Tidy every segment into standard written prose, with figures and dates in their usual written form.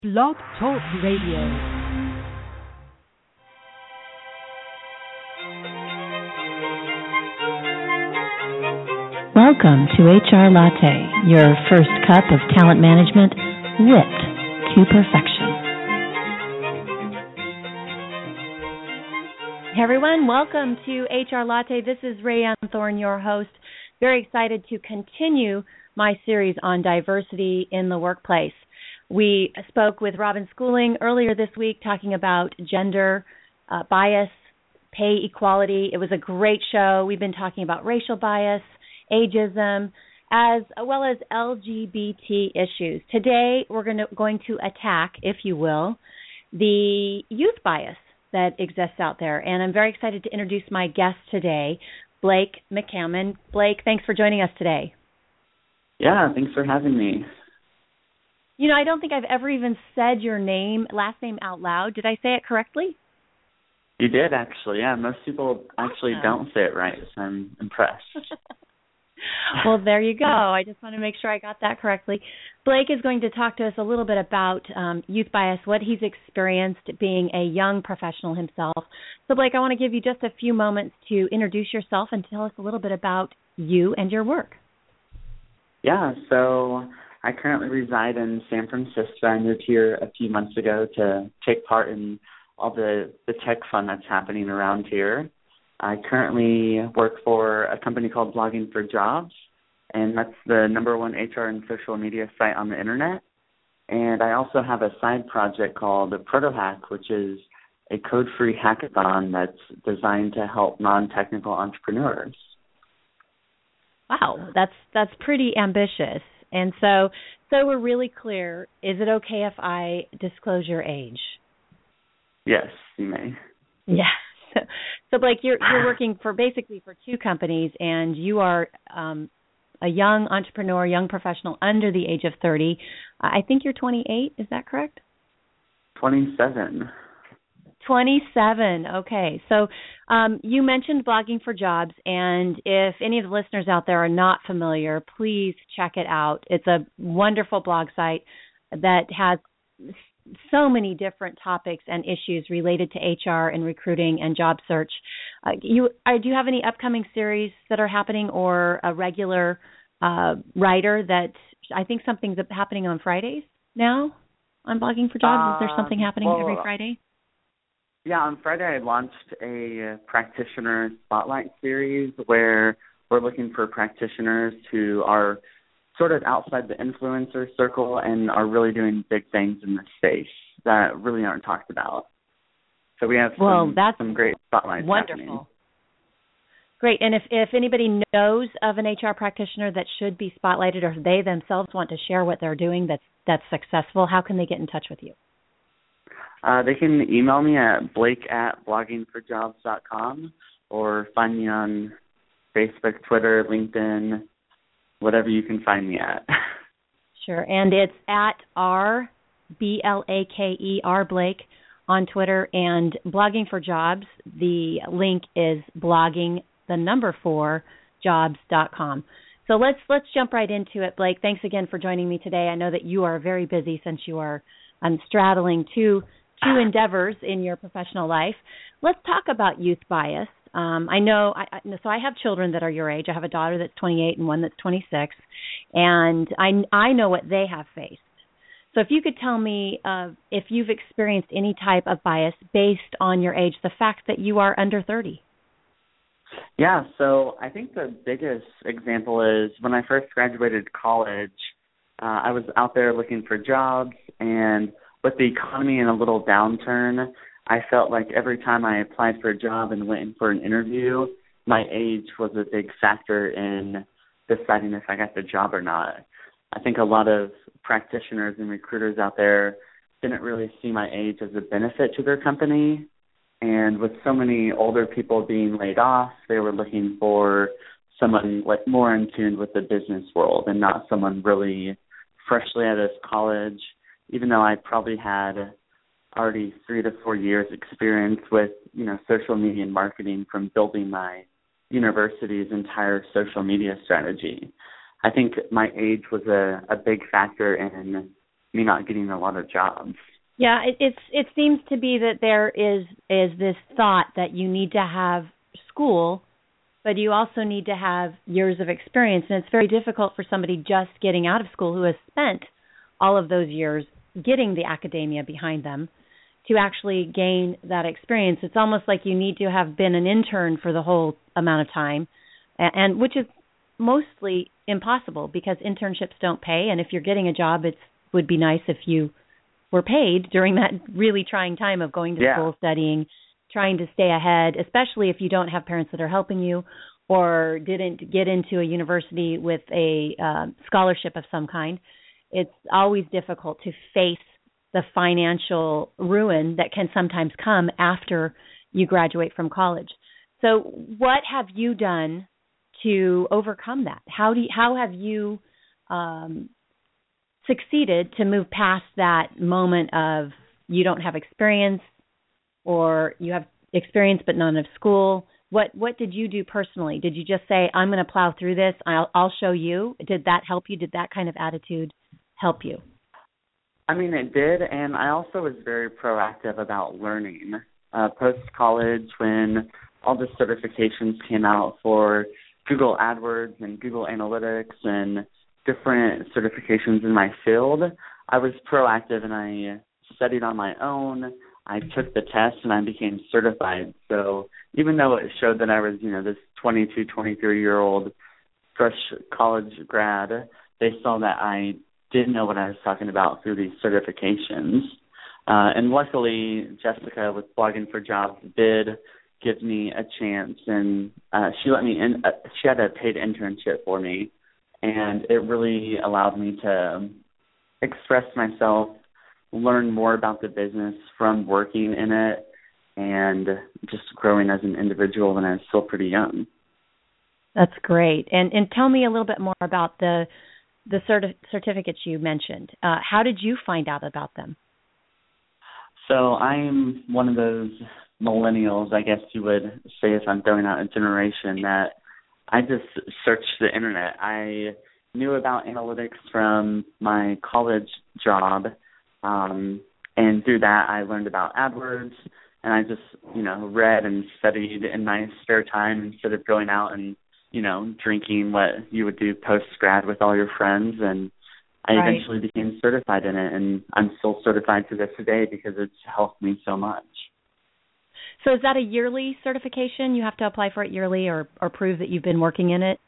Blog Talk Radio. Welcome to HR Latte, your first cup of talent management whipped to perfection. Hey everyone, welcome to HR Latte. This is Rayanne Thorne, your host. Very excited to continue my series on diversity in the workplace. We spoke with Robin Schooling earlier this week talking about gender bias, pay equality. It was a great show. We've been talking about racial bias, ageism, as well as LGBT issues. Today, we're going to attack, if you will, the youth bias that exists out there. And I'm very excited to introduce my guest today, Blake McCammon. Blake, thanks for joining us today. Yeah, thanks for having me. You know, I don't think I've ever even said your last name out loud. Did I say it correctly? You did, actually. Yeah, most people actually don't say it right, so I'm impressed. Well, there you go. I just want to make sure I got that correctly. Blake is going to talk to us a little bit about youth bias, what he's experienced being a young professional himself. So, Blake, I want to give you just a few moments to introduce yourself and tell us a little bit about you and your work. Yeah, so I currently reside in San Francisco. I moved here a few months ago to take part in all the tech fun that's happening around here. I currently work for a company called Blogging for Jobs, and that's the #1 HR and social media site on the internet. And I also have a side project called ProtoHack, which is a code-free hackathon that's designed to help non-technical entrepreneurs. Wow, that's pretty ambitious. And so we're really clear, is it okay if I disclose your age? Yes, you may. Yeah. So Blake, you're working for two companies, and you are a young entrepreneur, young professional under the age of 30. I think you're 28, is that correct? 27. 27, okay. So you mentioned Blogging for Jobs, and if any of the listeners out there are not familiar, please check it out. It's a wonderful blog site that has so many different topics and issues related to HR and recruiting and job search. Do you have any upcoming series that are happening, or a regular writer that I think something's happening on Fridays now on Blogging for Jobs? Is there something happening every Friday? Yeah, on Friday I launched a practitioner spotlight series where we're looking for practitioners who are sort of outside the influencer circle and are really doing big things in the space that really aren't talked about. So we have some great spotlights wonderful. Happening. Great. And if anybody knows of an HR practitioner that should be spotlighted, or they themselves want to share what they're doing that's successful, how can they get in touch with you? They can email me at blake@bloggingforjobs.com or find me on Facebook, Twitter, LinkedIn, whatever you can find me at. Sure. And it's at RBLAKER Blake on Twitter, and Blogging for Jobs. The link is blogging4jobs.com. So let's jump right into it, Blake. Thanks again for joining me today. I know that you are very busy since you are straddling two endeavors in your professional life. Let's talk about youth bias. I know, so I have children that are your age. I have a daughter that's 28 and one that's 26, and I know what they have faced. So if you could tell me if you've experienced any type of bias based on your age, the fact that you are under 30. Yeah, so I think the biggest example is when I first graduated college, I was out there looking for jobs, and with the economy in a little downturn, I felt like every time I applied for a job and went in for an interview, my age was a big factor in deciding if I got the job or not. I think a lot of practitioners and recruiters out there didn't really see my age as a benefit to their company. And with so many older people being laid off, they were looking for someone like more in tune with the business world and not someone really freshly out of college, even though I probably had already 3 to 4 years experience with, social media and marketing from building my university's entire social media strategy. I think my age was a big factor in me not getting a lot of jobs. Yeah, it seems to be that there is this thought that you need to have school, but you also need to have years of experience, and it's very difficult for somebody just getting out of school who has spent all of those years getting the academia behind them to actually gain that experience. It's almost like you need to have been an intern for the whole amount of time, and which is mostly impossible because internships don't pay, and if you're getting a job, it would be nice if you were paid during that really trying time of going to school, studying, trying to stay ahead, especially if you don't have parents that are helping you or didn't get into a university with a scholarship of some kind. It's always difficult to face the financial ruin that can sometimes come after you graduate from college. So what have you done to overcome that? How have you succeeded to move past that moment of you don't have experience or you have experience but none of school? What did you do personally? Did you just say, I'm going to plow through this, I'll show you? Did that help you? Did that kind of attitude help you? I mean, it did, and I also was very proactive about learning. Post-college, when all the certifications came out for Google AdWords and Google Analytics and different certifications in my field, I was proactive and I studied on my own. I took the test and I became certified. So even though it showed that I was, this 22, 23-year-old fresh college grad, they saw that I didn't know what I was talking about through these certifications. And luckily, Jessica with Blogging for Jobs did give me a chance, and she let me in. She had a paid internship for me, and it really allowed me to express myself, learn more about the business from working in it, and just growing as an individual when I was still pretty young. That's great. And tell me a little bit more about the certificates you mentioned. How did you find out about them? So I'm one of those millennials, I guess you would say, if I'm throwing out a generation, that I just searched the internet. I knew about analytics from my college job, and through that I learned about AdWords, and I just, read and studied in my spare time instead of going out and, drinking what you would do post-grad with all your friends, and I eventually became certified in it, and I'm still certified to this day because it's helped me so much. So is that a yearly certification? You have to apply for it yearly or prove that you've been working in it?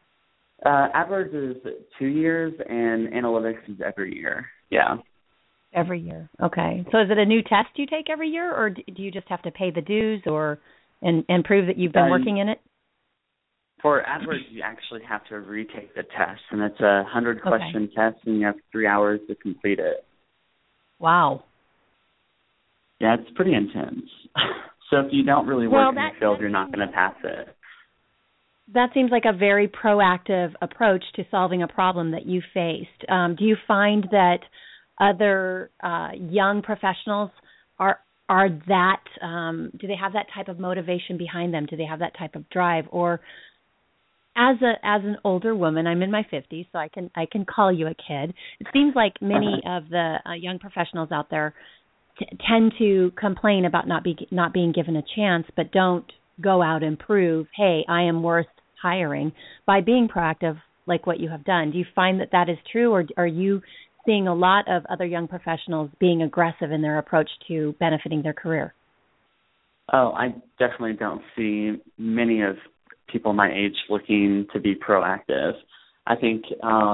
AdWords is 2 years, and analytics is every year. Yeah. Every year. Okay. So is it a new test you take every year, or do you just have to pay the dues and prove that you've been working in it? For AdWords, you actually have to retake the test, and it's a 100-question test, and you have 3 hours to complete it. Wow. Yeah, it's pretty intense. So if you don't really work in the field, you're not going to pass it. That seems like a very proactive approach to solving a problem that you faced. Do you find that other young professionals are that, do they have that type of motivation behind them? Do they have that type of drive? Or as an older woman, I'm in my 50s, so I can call you a kid. It seems like many of the young professionals out there tend to complain about not being given a chance, but don't go out and prove, hey, I am worth hiring by being proactive like what you have done. Do you find that is true, or are you seeing a lot of other young professionals being aggressive in their approach to benefiting their career? Oh, I definitely don't see many of people my age looking to be proactive. I think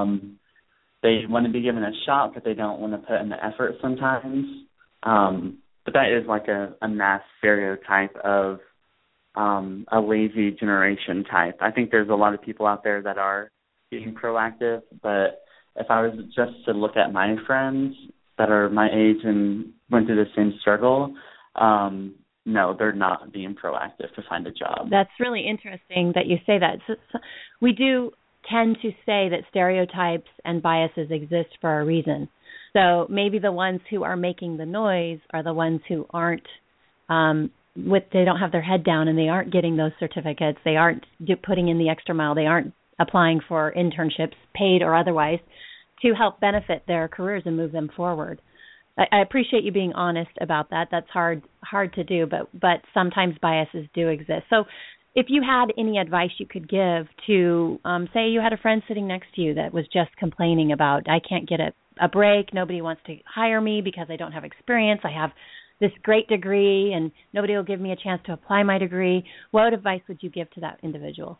they want to be given a shot, but they don't want to put in the effort sometimes. But that is like a mass stereotype of a lazy generation type. I think there's a lot of people out there that are being proactive, but if I was just to look at my friends that are my age and went through the same struggle, no, they're not being proactive to find a job. That's really interesting that you say that. So we do tend to say that stereotypes and biases exist for a reason. So maybe the ones who are making the noise are the ones who aren't, they don't have their head down and they aren't getting those certificates. They aren't putting in the extra mile. They aren't applying for internships, paid or otherwise, to help benefit their careers and move them forward. I appreciate you being honest about that. That's hard to do, but sometimes biases do exist. So if you had any advice you could give to, say you had a friend sitting next to you that was just complaining about, I can't get a break, nobody wants to hire me because I don't have experience, I have this great degree and nobody will give me a chance to apply my degree, what advice would you give to that individual?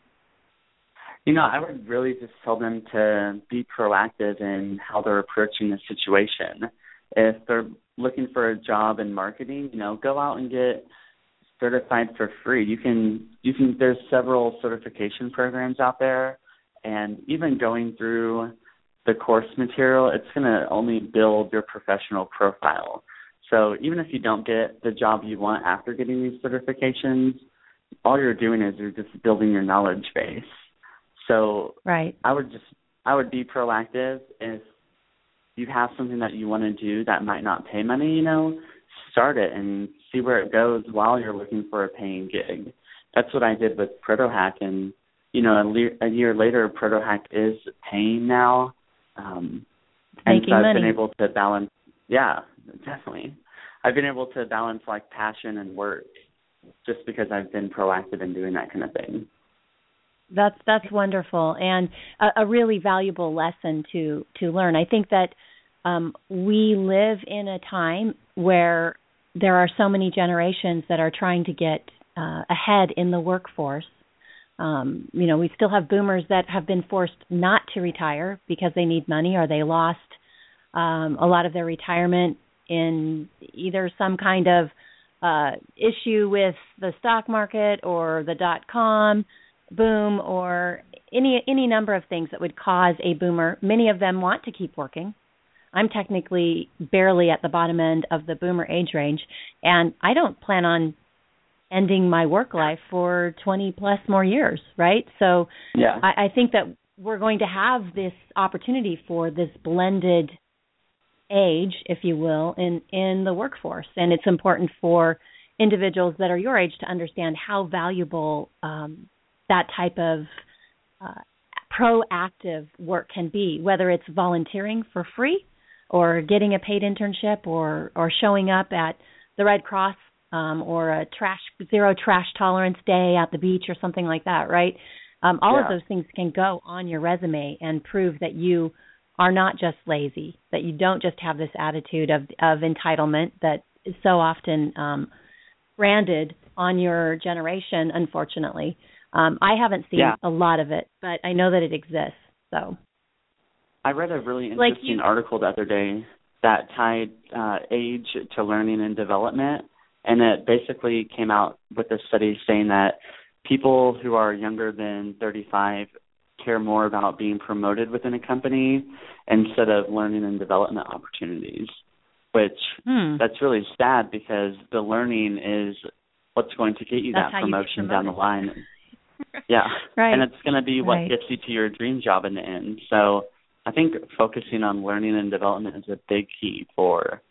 I would really just tell them to be proactive in how they're approaching the situation. If they're looking for a job in marketing, go out and get certified for free. You can there's several certification programs out there, and even going through the course material, it's going to only build your professional profile. So even if you don't get the job you want after getting these certifications, all you're doing is you're just building your knowledge base. So right. I would be proactive. If you have something that you want to do that might not pay money, start it and see where it goes while you're looking for a paying gig. That's what I did with ProtoHack, and a year later, ProtoHack is paying now. And so I've been able to balance. Yeah, definitely. I've been able to balance like passion and work just because I've been proactive in doing that kind of thing. That's wonderful, and a really valuable lesson to learn. I think that we live in a time where there are so many generations that are trying to get ahead in the workforce. We still have boomers that have been forced not to retire because they need money or they lost a lot of their retirement in either some kind of issue with the stock market or the .com boom or any number of things that would cause a boomer. Many of them want to keep working. I'm technically barely at the bottom end of the boomer age range, and I don't plan on ending my work life for 20 plus more years, right? So yeah. I think that we're going to have this opportunity for this blended age, if you will, in the workforce. And it's important for individuals that are your age to understand how valuable that type of proactive work can be, whether it's volunteering for free or getting a paid internship or showing up at the Red Cross or a zero trash tolerance day at the beach or something like that, right? All of those things can go on your resume and prove that you are not just lazy, that you don't just have this attitude of entitlement that is so often branded on your generation, unfortunately. I haven't seen a lot of it, but I know that it exists. So I read a really interesting article the other day that tied age to learning and development, and it basically came out with a study saying that people who are younger than 35 care more about being promoted within a company instead of learning and development opportunities, which that's really sad because the learning is what's going to get you that promotion down the line. Yeah, right. And it's going to be what gets you to your dream job in the end. So I think focusing on learning and development is a big key for,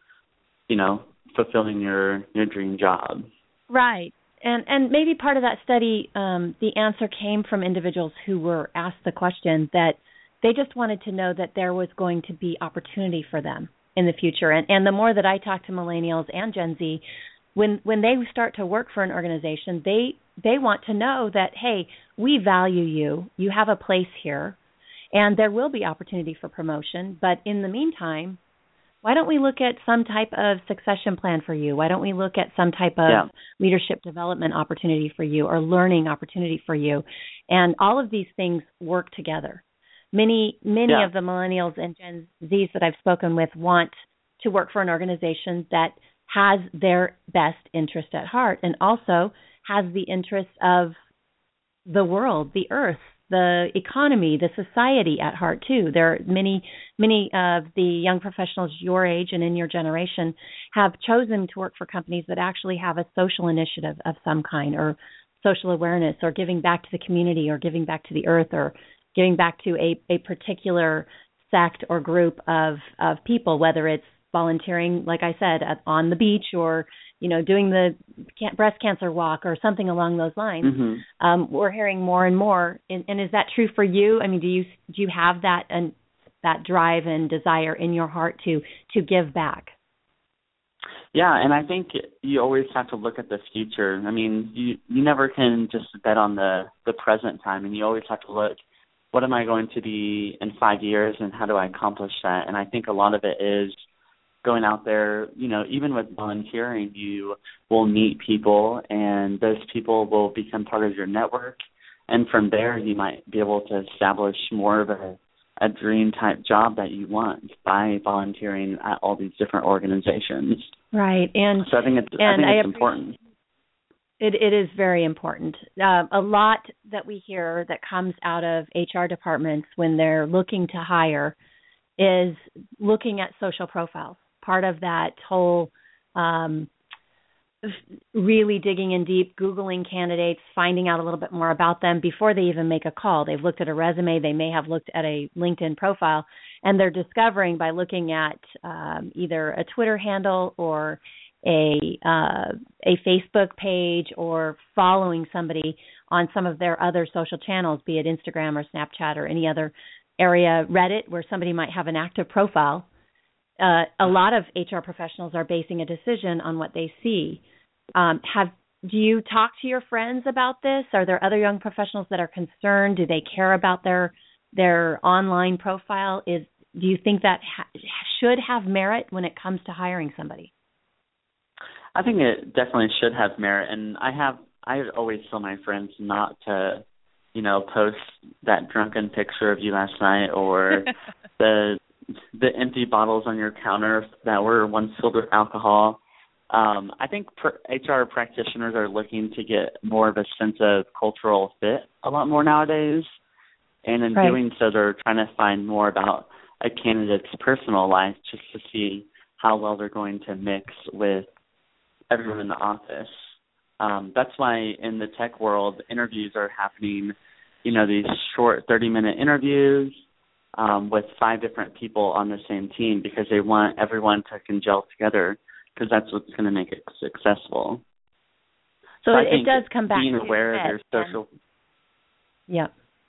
fulfilling your dream job. Right. And maybe part of that study, the answer came from individuals who were asked the question that they just wanted to know that there was going to be opportunity for them in the future. And the more that I talk to millennials and Gen Z, when they start to work for an organization, they want to know that, hey, we value you. You have a place here, and there will be opportunity for promotion. But in the meantime, why don't we look at some type of succession plan for you? Why don't we look at some type of leadership development opportunity for you or learning opportunity for you? And all of these things work together. Many of the millennials and Gen Zs that I've spoken with want to work for an organization that has their best interest at heart and also has the interest of the world, the earth, the economy, the society at heart too. There are many of the young professionals your age and in your generation have chosen to work for companies that actually have a social initiative of some kind or social awareness or giving back to the community or giving back to the earth or giving back to a particular sect or group of people, whether it's volunteering, like I said, on the beach or, doing the breast cancer walk or something along those lines. Mm-hmm. We're hearing more and more. And is that true for you? I mean, do you have that that drive and desire in your heart to give back. Yeah, and I think you always have to look at the future. I mean, you never can just bet on the present time, and you always have to look, what am I going to be in 5 years, and how do I accomplish that? And I think a lot of it is going out there, even with volunteering, you will meet people, and those people will become part of your network. And from there, you might be able to establish more of a dream-type job that you want by volunteering at all these different organizations. Right. And so I think it's important. It is very important. A lot that we hear that comes out of HR departments when they're looking to hire is looking at social profiles. Part of that whole really digging in deep, Googling candidates, finding out a little bit more about them before they even make a call. They've looked at a resume. They may have looked at a LinkedIn profile, and they're discovering by looking at either a Twitter handle or a Facebook page or following somebody on some of their other social channels, be it Instagram or Snapchat or any other area, Reddit, where somebody might have an active profile. A lot of HR professionals are basing a decision on what they see. Do you talk to your friends about this? Are there other young professionals that are concerned? Do they care about their online profile? Do you think that should have merit when it comes to hiring somebody? I think it definitely should have merit, and I always tell my friends not to, post that drunken picture of you last night or the empty bottles on your counter that were once filled with alcohol. I think HR practitioners are looking to get more of a sense of cultural fit a lot more nowadays, and in doing so, they're trying to find more about a candidate's personal life just to see how well they're going to mix with everyone in the office. That's why in the tech world, interviews are happening, these short 30-minute interviews with 5 different people on the same team, because they want everyone to congeal together, because that's what's going to make it successful. So it does come back being to aware of your social. Yeah.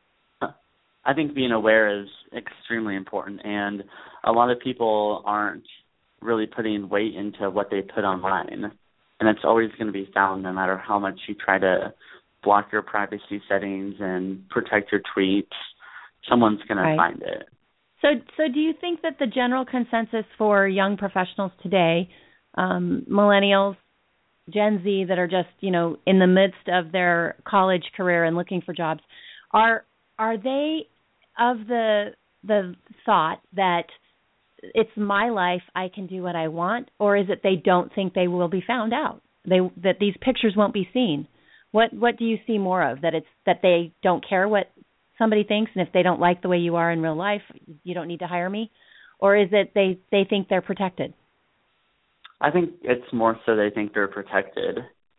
I think being aware is extremely important, and a lot of people aren't really putting weight into what they put online, and it's always going to be found no matter how much you try to block your privacy settings and protect your tweets. Someone's going to find it. So do you think that the general consensus for young professionals today, millennials, Gen Z, that are just, in the midst of their college career and looking for jobs, are they of the thought that it's my life, I can do what I want, or is it they don't think they will be found out, that these pictures won't be seen? What do you see more of, that it's that they don't care what somebody thinks, and if they don't like the way you are in real life, you don't need to hire me? Or is it they think they're protected? I think it's more so they think they're protected.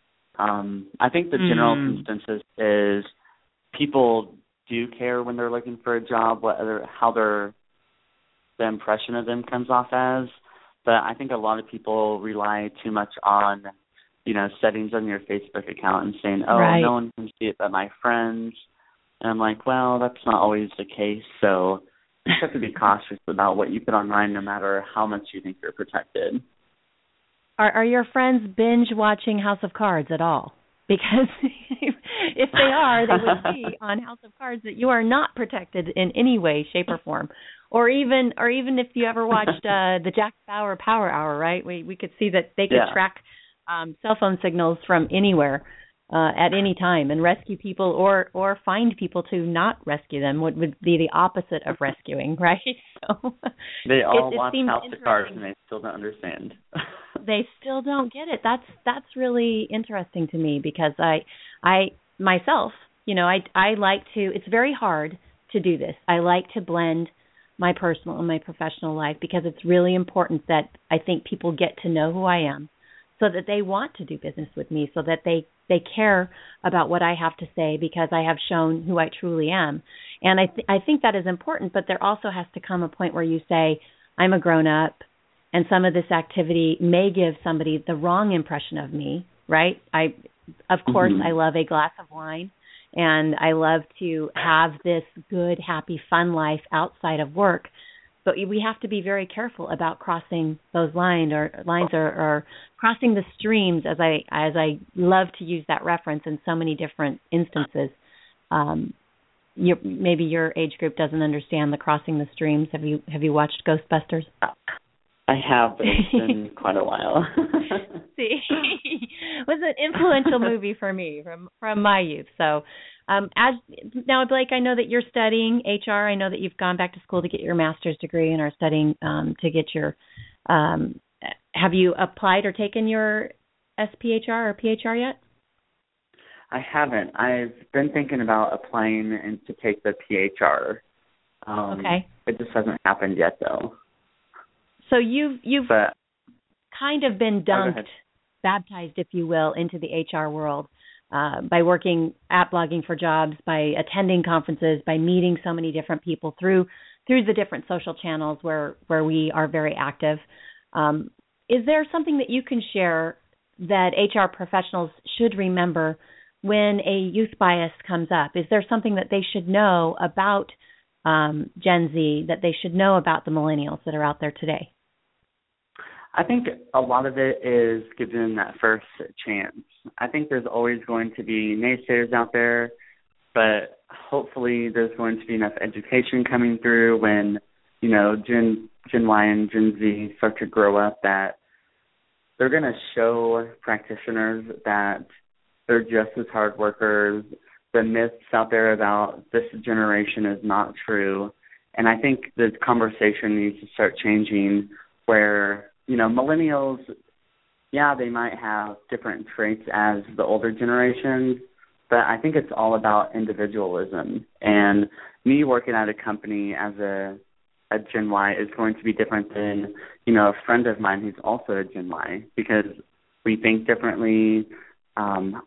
I think the general consensus is people do care when they're looking for a job, how the impression of them comes off as. But I think a lot of people rely too much on, settings on your Facebook account and saying, no one can see it but my friends. And I'm like, well, that's not always the case. So you have to be cautious about what you put online, no matter how much you think you're protected. Are your friends binge watching House of Cards at all? Because if they are, they would see on House of Cards that you are not protected in any way, shape, or form. Or even if you ever watched the Jack Bauer Power Hour, right? We could see that they could track cell phone signals from anywhere at any time and rescue people or find people to not rescue them, what would be the opposite of rescuing, right? So they all watch House of Cards and they still don't understand. They still don't get it. That's really interesting to me, because I myself, I like to, it's very hard to do this. I like to blend my personal and my professional life, because it's really important that I think people get to know who I am, so that they want to do business with me, so that they care about what I have to say, because I have shown who I truly am. And I think that is important, but there also has to come a point where you say, I'm a grown-up, and some of this activity may give somebody the wrong impression of me, right? Of course, I love a glass of wine, and I love to have this good, happy, fun life outside of work. but we have to be very careful about crossing those lines or crossing the streams, as I love to use that reference in so many different instances. Maybe your age group doesn't understand the crossing the streams. Have you watched Ghostbusters? I have, but it's been quite a while. See, it was an influential movie for me from my youth. So, now, Blake, I know that you're studying HR. I know that you've gone back to school to get your master's degree and are studying to get your. Have you applied or taken your SPHR or PHR yet? I haven't. I've been thinking about applying and to take the PHR. Okay. It just hasn't happened yet, though. So you've kind of been baptized, if you will, into the HR world by working at Blogging for Jobs, by attending conferences, by meeting so many different people through the different social channels where we are very active. Is there something that you can share that HR professionals should remember when a youth bias comes up? Is there something that they should know about Gen Z, that they should know about the millennials that are out there today? I think a lot of it is give them that first chance. I think there's always going to be naysayers out there, but hopefully there's going to be enough education coming through when, Gen Y and Gen Z start to grow up that they're going to show practitioners that they're just as hard workers. The myths out there about this generation is not true. And I think the conversation needs to start changing where, millennials, they might have different traits as the older generations, but I think it's all about individualism. And me working at a company as a Gen Y is going to be different than, a friend of mine who's also a Gen Y, because we think differently. I'm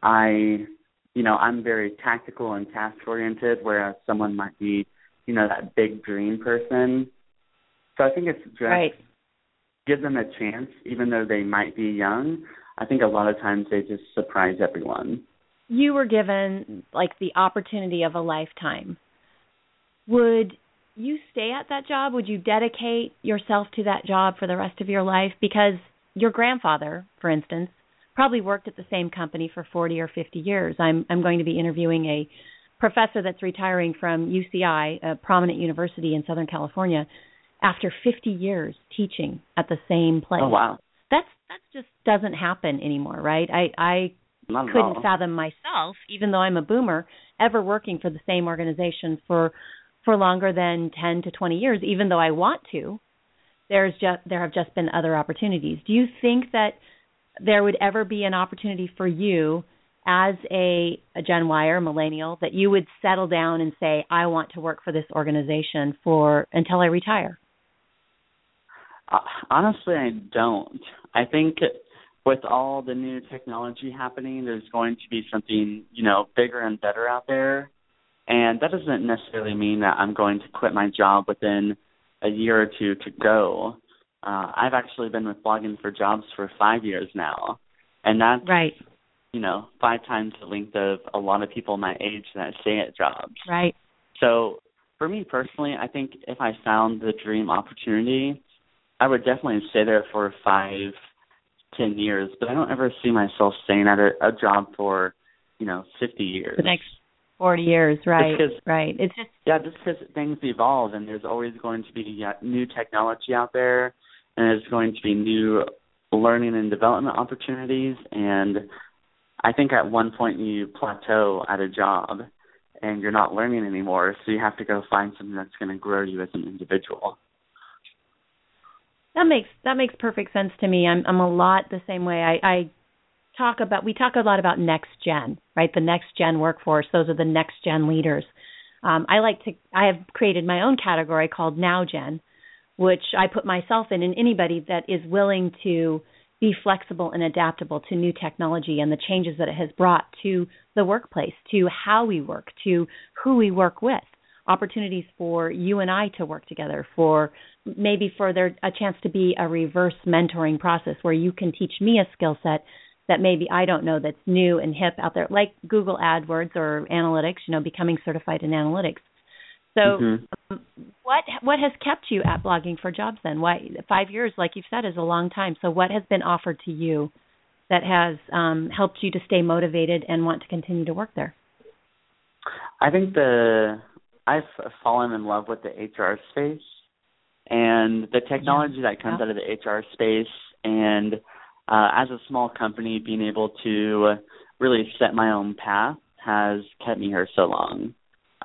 very tactical and task-oriented, whereas someone might be, that big dream person. So I think it's just give them a chance, even though they might be young. I think a lot of times they just surprise everyone. You were given, the opportunity of a lifetime. Would you stay at that job? Would you dedicate yourself to that job for the rest of your life? Because your grandfather, for instance, probably worked at the same company for 40 or 50 years. I'm going to be interviewing a professor that's retiring from UCI, a prominent university in Southern California, after 50 years teaching at the same place. Oh, wow. That just doesn't happen anymore, right? I couldn't fathom myself, even though I'm a boomer, ever working for the same organization for longer than 10 to 20 years, even though I want to. There have just been other opportunities. Do you think that there would ever be an opportunity for you as a Gen Y or millennial that you would settle down and say, I want to work for this organization until I retire? Honestly, I don't. I think with all the new technology happening, there's going to be something, bigger and better out there. And that doesn't necessarily mean that I'm going to quit my job within a year or two to go. I've actually been with Blogging for Jobs for 5 years now. And that's, 5 times the length of a lot of people my age that stay at jobs. Right. So for me personally, I think if I found the dream opportunity, I would definitely stay there for 5-10 years. But I don't ever see myself staying at a job for, 50 years. The next 40 years, right? Right. It's just because things evolve, and there's always going to be new technology out there, and there's going to be new learning and development opportunities. And I think at one point you plateau at a job, and you're not learning anymore, so you have to go find something that's going to grow you as an individual. That makes perfect sense to me. I'm a lot the same way. We talk a lot about next gen, right? The next gen workforce. Those are the next gen leaders. I have created my own category called Now Gen, which I put myself in, and anybody that is willing to be flexible and adaptable to new technology and the changes that it has brought to the workplace, to how we work, to who we work with. Opportunities for you and I to work together, for there a chance to be a reverse mentoring process where you can teach me a skill set that maybe I don't know that's new and hip out there, like Google AdWords or analytics, becoming certified in analytics. So What has kept you at Blogging for Jobs then? Why 5 years, like you've said, is a long time. So what has been offered to you that has helped you to stay motivated and want to continue to work there? I think I've fallen in love with the HR space and the technology that comes out of the HR space, and as a small company, being able to really set my own path has kept me here so long.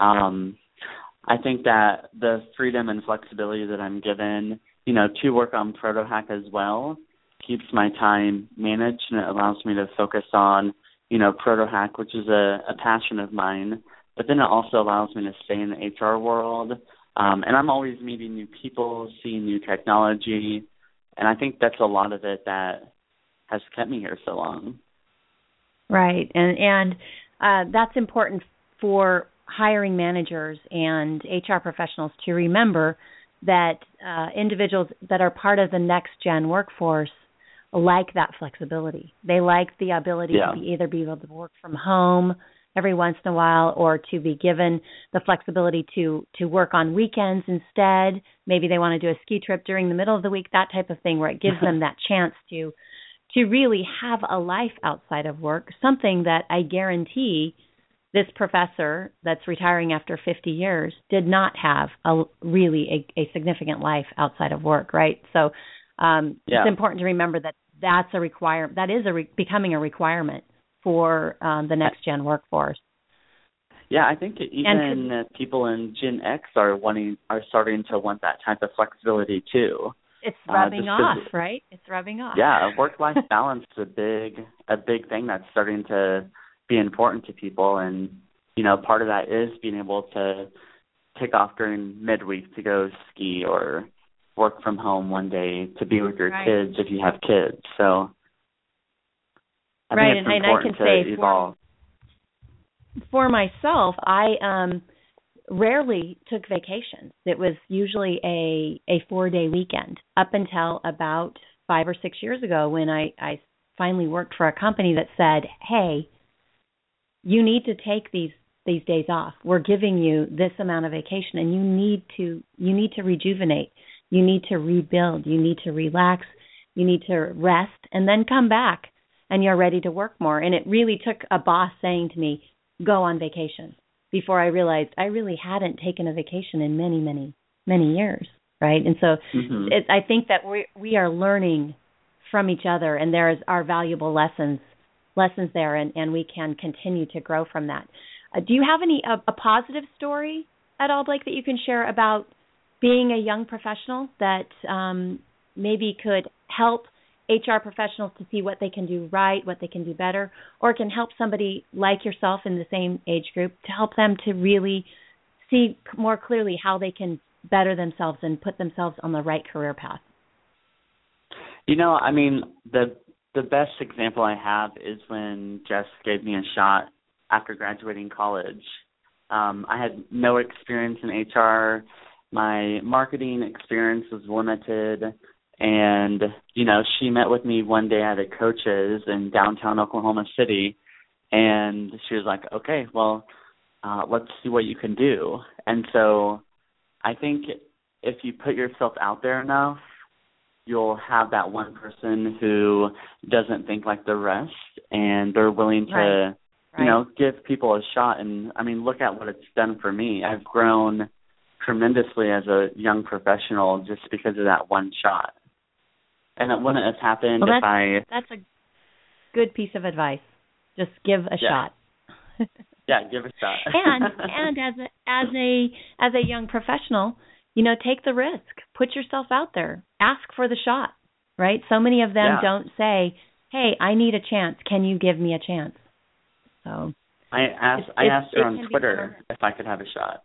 I think that the freedom and flexibility that I'm given, to work on ProtoHack as well, keeps my time managed, and it allows me to focus on, ProtoHack, which is a passion of mine. But then it also allows me to stay in the HR world. And I'm always meeting new people, seeing new technology. And I think that's a lot of it that has kept me here so long. Right. And that's important for hiring managers and HR professionals to remember that individuals that are part of the next gen workforce like that flexibility. They like the ability to either be able to work from home every once in a while, or to be given the flexibility to work on weekends instead. Maybe they want to do a ski trip during the middle of the week, that type of thing, where it gives them that chance to really have a life outside of work, something that I guarantee this professor that's retiring after 50 years did not have a significant life outside of work, right? So it's important to remember that that's a requirement. That is becoming a requirement for the next gen workforce. Yeah, I think even people in Gen X are starting to want that type of flexibility too. It's rubbing off, right? It's rubbing off. Yeah, work-life balance is a big thing that's starting to be important to people, and part of that is being able to take off during midweek to go ski or work from home one day to be with your kids if you have kids. So I think it's important to evolve. For myself, I rarely took vacations. It was usually a 4-day weekend up until about 5 or 6 years ago, when I finally worked for a company that said, hey, you need to take these days off. We're giving you this amount of vacation, and you need to rejuvenate. You need to rebuild. You need to relax. You need to rest, and then come back, and you're ready to work more. And it really took a boss saying to me, go on vacation, before I realized I really hadn't taken a vacation in many, many, many years, right? And so I think that we are learning from each other, and there are valuable lessons there, and we can continue to grow from that. Do you have a positive story at all, Blake, that you can share about being a young professional that maybe could help HR professionals to see what they can do right, what they can do better, or can help somebody like yourself in the same age group to help them to really see more clearly how they can better themselves and put themselves on the right career path? The best example I have is when Jess gave me a shot after graduating college. I had no experience in HR. My marketing experience was limited. And, she met with me one day at a Coach's in downtown Oklahoma City, and she was like, okay, well, let's see what you can do. And so I think if you put yourself out there enough, you'll have that one person who doesn't think like the rest, and they're willing to, give people a shot. And, look at what it's done for me. I've grown tremendously as a young professional just because of that one shot. And it wouldn't have happened if I... That's a good piece of advice. Just give a shot. Yeah, give a shot. and as a young professional, take the risk. Put yourself out there. Ask for the shot, right? So many of them don't say, hey, I need a chance. Can you give me a chance? So I asked her on Twitter if I could have a shot.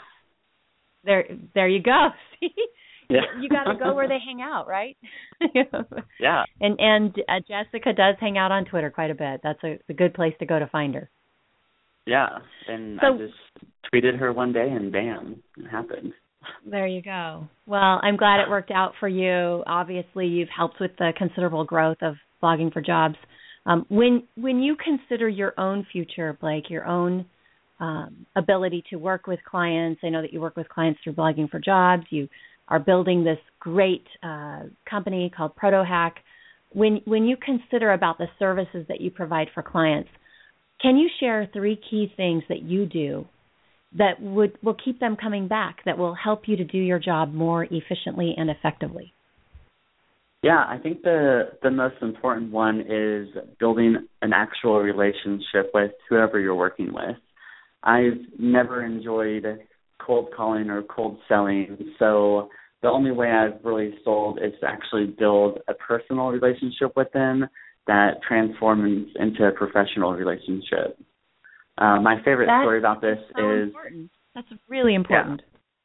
There you go. See? Yeah. You got to go where they hang out, right? Yeah. And Jessica does hang out on Twitter quite a bit. That's a good place to go to find her. Yeah. And I just tweeted her one day, and bam, it happened. There you go. Well, I'm glad it worked out for you. Obviously, you've helped with the considerable growth of Blogging for Jobs. When you consider your own future, Blake, your own ability to work with clients. I know that you work with clients through Blogging for Jobs. You are building this great company called ProtoHack. When you consider about the services that you provide for clients, can you share 3 key things that you do that will keep them coming back, that will help you to do your job more efficiently and effectively? Yeah, I think the most important one is building an actual relationship with whoever you're working with. I've never enjoyed cold calling or cold selling, so the only way I've really sold is to actually build a personal relationship with them that transforms into a professional relationship. My favorite story about this is... important. That's really important. Yeah.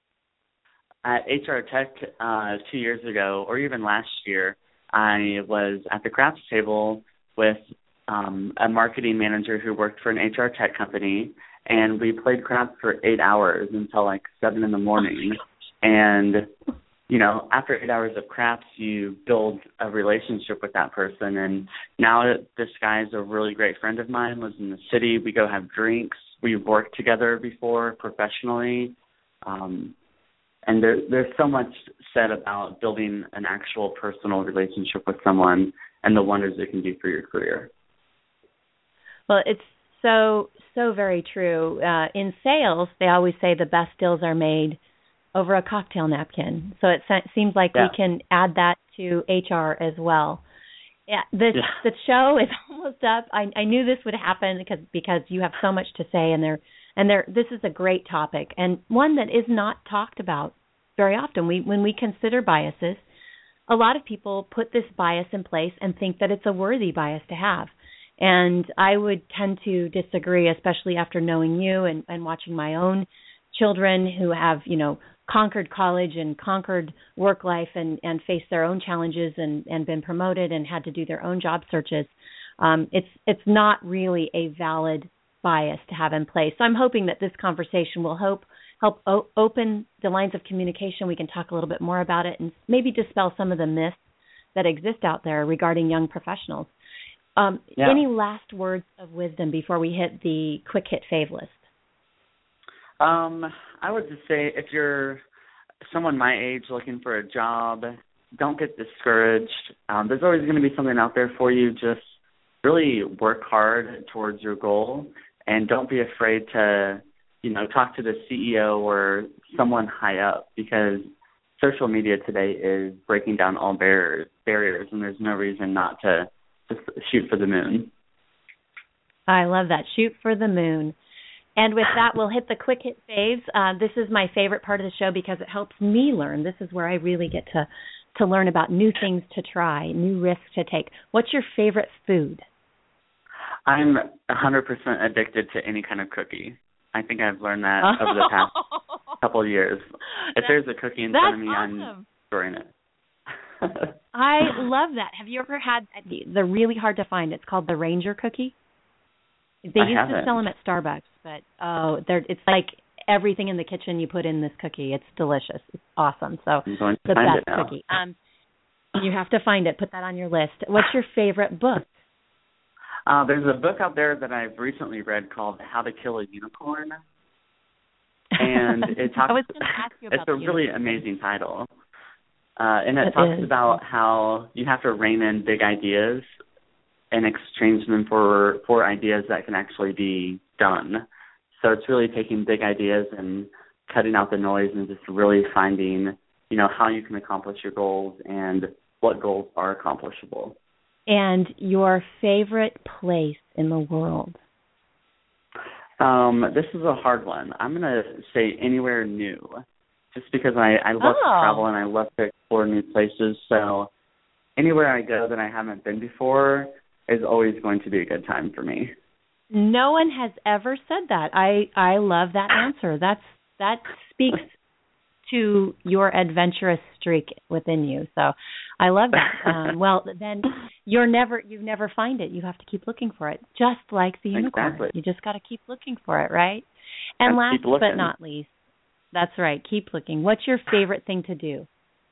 At HR Tech 2 years ago, or even last year, I was at the craps table with a marketing manager who worked for an HR Tech company, and we played craps for 8 hours until like 7 in the morning. And, you know, after 8 hours of craps, you build a relationship with that person. And now this guy is a really great friend of mine, lives in the city. We go have drinks. We've worked together before professionally. And there's so much said about building an actual personal relationship with someone and the wonders it can do for your career. Well, it's so very true. In sales, they always say the best deals are made over a cocktail napkin. So it seems like we can add that to HR as well. Yeah, the show is almost up. I knew this would happen because you have so much to say, and this is a great topic and one that is not talked about very often. When we consider biases, a lot of people put this bias in place and think that it's a worthy bias to have. And I would tend to disagree, especially after knowing you and watching my own children who have, you know, conquered college and conquered work life and faced their own challenges and been promoted and had to do their own job searches. It's not really a valid bias to have in place. So I'm hoping that this conversation will help open the lines of communication. We can talk a little bit more about it and maybe dispel some of the myths that exist out there regarding young professionals. Any last words of wisdom before we hit the quick hit fave list? I would just say if you're someone my age looking for a job, don't get discouraged. There's always going to be something out there for you. Just really work hard towards your goal, and don't be afraid to, you know, talk to the CEO or someone high up, because social media today is breaking down all barriers, and there's no reason not to just shoot for the moon. I love that. Shoot for the moon. And with that, we'll hit the quick hit faves. This is my favorite part of the show because it helps me learn. This is where I really get to learn about new things to try, new risks to take. What's your favorite food? I'm 100% addicted to any kind of cookie. I think I've learned that over the past couple of years. If there's a cookie in front of me, awesome. I'm destroying it. I love that. Have you ever had, they're really hard to find. It's called the Ranger cookie. They used to sell them at Starbucks, but it's like everything in the kitchen you put in this cookie. It's delicious. It's awesome. So I'm going to the find best it now. cookie. You have to find it. Put that on your list. What's your favorite book? There's a book out there that I've recently read called How to Kill a Unicorn, and it talks. I was going to ask you about it's a really amazing title, and it talks about how you have to rein in big ideas and exchange them for ideas that can actually be done. So it's really taking big ideas and cutting out the noise and just really finding, you know, how you can accomplish your goals and what goals are accomplishable. And your favorite place in the world? This is a hard one. I'm going to say anywhere new, just because I love to travel and I love to explore new places. So anywhere I go that I haven't been before is always going to be a good time for me. No one has ever said that. I love that answer. That speaks to your adventurous streak within you. So I love that. Well, then you never find it. You have to keep looking for it, just like the unicorn. Exactly. You just got to keep looking for it, right? And last but not least, that's right, keep looking. What's your favorite thing to do?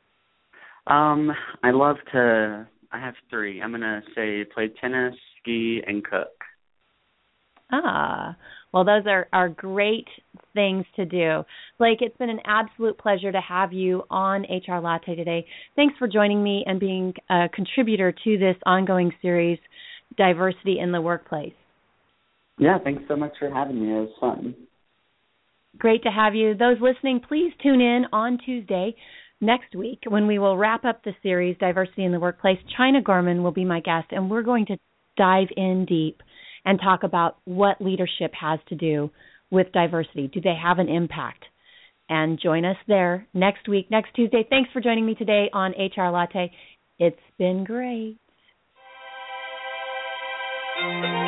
I have 3. I'm going to say play tennis, ski, and cook. Well, those are great things to do. Blake, it's been an absolute pleasure to have you on HR Latte today. Thanks for joining me and being a contributor to this ongoing series, Diversity in the Workplace. Yeah, thanks so much for having me. It was fun. Great to have you. Those listening, please tune in on Tuesday next week when we will wrap up the series, Diversity in the Workplace. China Gorman will be my guest, and we're going to dive in deep and talk about what leadership has to do with diversity. Do they have an impact? And join us there next week, next Tuesday. Thanks for joining me today on HR Latte. It's been great.